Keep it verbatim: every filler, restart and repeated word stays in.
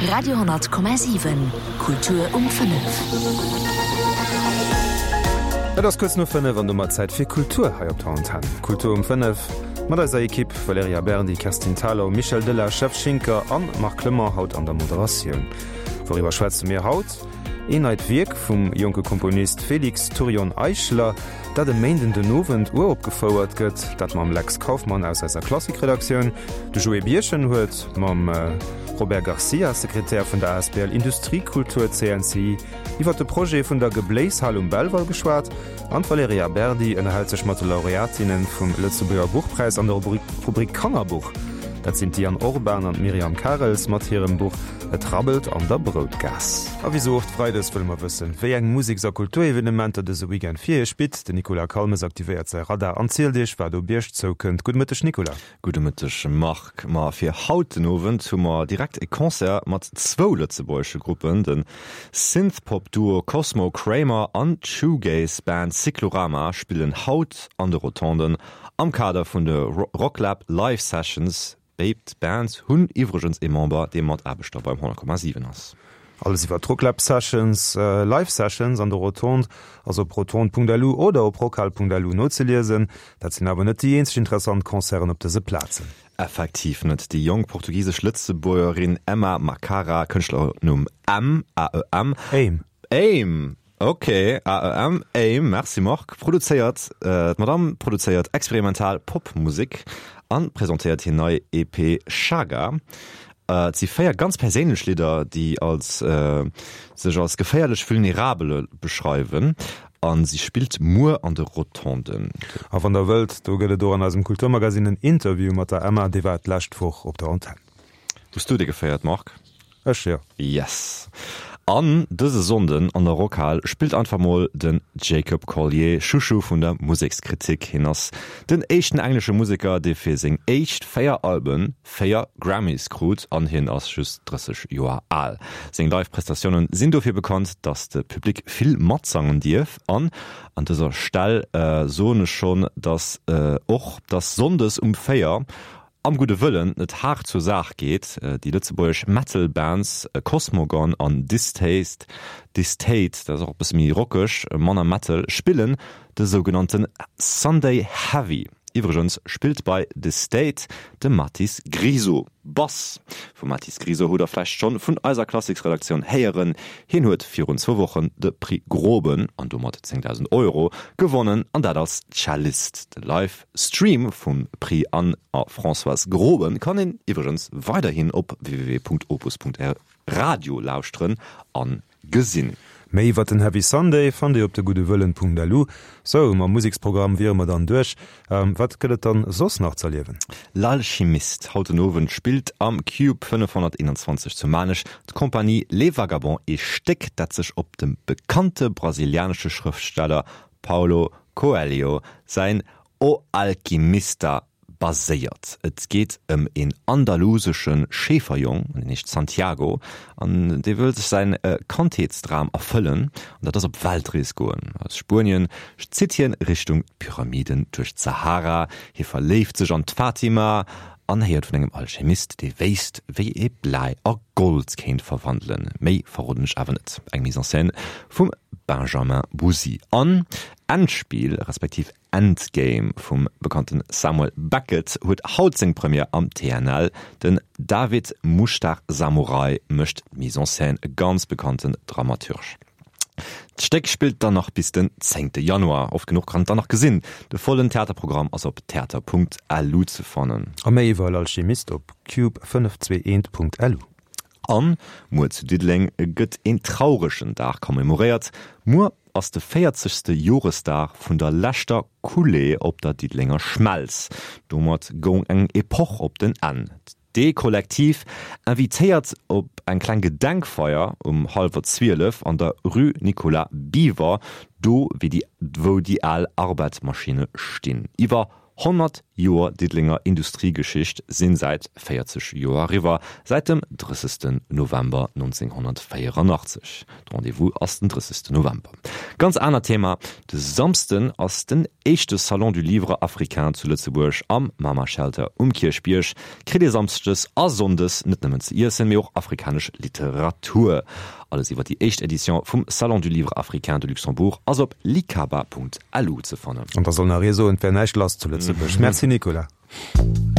Radio hundert Komma sieben Kultur um fünf. Ja, das kurz nur fünf, wenn du mal Zeit für Kultur hier auf Town haben. Kultur um fünf. Mit dieser Equipe Valeria Berndi, Kerstin Thaler, Michel Diller, Chef Schinker und Marc Clement haut an der Moderation. Worüber schwätzen wir haut? Einheit Wirk vom jungen Komponist Felix Turion Eichler, der den meindenden Novent Uhr abgefordert wird, dass man Lex Kaufmann aus einer Klassikredaktion, de Joe Bierchen hört, man äh, Robert Garcia, Sekretär von der A S B L Industriekultur C N C, über das Projekt von der Gebläshall um Belval geschwart, und Valeria Berdi erhält sich mit Laureatinnen vom Lützeburger Buchpreis an der Rubrik, Rubrik Kannerbuch. Das sind Diane Orban und Miriam Karels mit ihrem Buch «Et rabbelt an der Brotgas». Aber wieso oft Freides will man wissen, wie ein Musik- und Kulturevenement das Weekend vier spielt. Der Nicola Kalmes aktiviert sein Radar. Erzähl dich, was du bist so könnt. Guten Mittag, Nicola. Guten Mittag, Marc. Ma für heute Abend haben wir direkt ein Konzert mit zwei lützebäuerische Gruppen, den Synthpop-Duo Cosmo Kramer und Shoegaze-Band Cyclorama spielen heute an der Rotonden am Kader von der Rocklab Live Sessions. Bebt Bands hunn iwregens e Member de mat Abbeter beim hundert Komma sieben ass. Alles iwwer Rocklab Sessions, äh, Live Sessions an der Rotond, also proton Punkt l u oder op prokal Punkt l u not ze lesen, dat sinn awer net die eensch interessant Konzern op dese Plazen. Effektiv net die jong portugiesech Lützebäuerin Emma Macara Kënchtler num M A E M Aim. Aim. Okay, A E M, Aim, merci Marc, produziert, äh, Madame produziert experimental Popmusik an präsentiert hier neue E P Chaga. Äh, sie feiert ganz persönliche Lieder, die als äh, sich als gefährlich vulnerable beschreiben. Und sie spielt nur an der Rotonden. Auf an der Welt, du gehst an aus dem Kulturmagazin ein Interview mit der Emma, die war letztwoch auf der Antenne. Hast du dir gefeiert, Marc? Ich, ja. Yes. An dëse Sonden an der Rockhall spielt einfach mal den Jacob Collier Chouchou vun der Musikskritik hinnners. Den echten englische Musiker, de fir seg echt Féier Alben Féier Grammys krut an hin ass just dreißig Joer all. Seng Live-Prestationen sind dofir bekannt, dats de Publikum vill Matzangen Dief an an dieser Stelle äh, sone schon, dass äh, och das Sondes um Féier am gute Willen net hart zur Sache geht, die Lützeburg Metal-Bands Cosmogon an Distaste, Distate, das ist auch ein bisschen mehr rockisch, Manner Metal, spielen den sogenannten Sunday Heavy. Übrigens spielt bei Distate de Mathis Griso Bass. Von Mathis Griso hat er vielleicht schon von unserer Klassiksredaktion Heieren hin hat für uns zwei Wochen de Prix Groben an dummer zehntausend Euro gewonnen und das als Cellist. Der Livestream vom Prix an François Groben kann ihn übrigens weiterhin auf w w w Punkt opus Punkt r Radio lauschtren an gesinn. Mei wat den Heavy Sunday fan Di op de gute Wëllen Punkt l u. So ma Musiksprogramm wie man dann duch. Ähm, wat gëtt dann sos nach zerliewen? L'Alchimist haut Nowen spielt am Cube fünfhunderteinundzwanzig zu Manisch d'Kompanie Le Vagabond e Steck, dat sech op dem bekannte brasilianische Schriftsteller Paulo Coelho sein O Alchimista basiert. Es geht um einen andalusischen Schäferjung, nicht Santiago, und der will sich sein äh, Kantheitsdram erfüllen, und das auf Weltreise gehen. Aus Spanien zieht hier in Richtung Pyramiden durch Sahara, hier verläuft sich an Fatima, anhört von einem Alchemist, der weiß, wie er Blei a Gold kann verwandeln. Mehr verraten ich aber nicht. Eine Mise en Scène vom Benjamin Bouzy. An Endspiel, respektive Endgame vom bekannten Samuel Beckett huet haut seg Premier am T N L, den David Mushtar Samurai möcht Mise en Scène e ganz bekannten Dramaturg. D'Steck spielt dann noch bis den zehnten Januar. Oft genug kann dann noch gesinn. De vollen Theaterprogramm ass op theater Punkt l u zu fannen. Am méi iwwer Alchemist op Cube fünf zwei eins Punkt l u. An Mo zu Didling gëtt en traurschen Dach kommemoriert, Mo ass de vierzigste Joresdag vun der Lächter Coulée op der Didlinger Schmelz. Dommert gong eng Epoch op den an. D-Kollektiv invitéiert op ein klein Gedenkfeuer um halber zwölf an der Rue Nicolas Biver, do wie die wo die all Arbeitsmaschine stehen. Iwer hundert Joer Diedlinger Industriegeschicht sinn seit vierzig Joer riwer seit dem dreißigsten November neunzehnhundertvierundachtzig. Rendezvous ass den dreißigsten November. Ganz aner Thema: de samsten ass den echte Salon du Livre Africain zu Lützeburg am Mama-Shelter um Kirchbiersch krit samstes a sondes net nëmmen ze Issen mé och afrikasch Literatur. Alles iwwer die echt Edition vum Salon du Livre Africain de Luxembourg ass op likaba punkt a lu ze fannen. Und da soll na Reso en Verneichlas zu Lützeburg. Merci Nicola.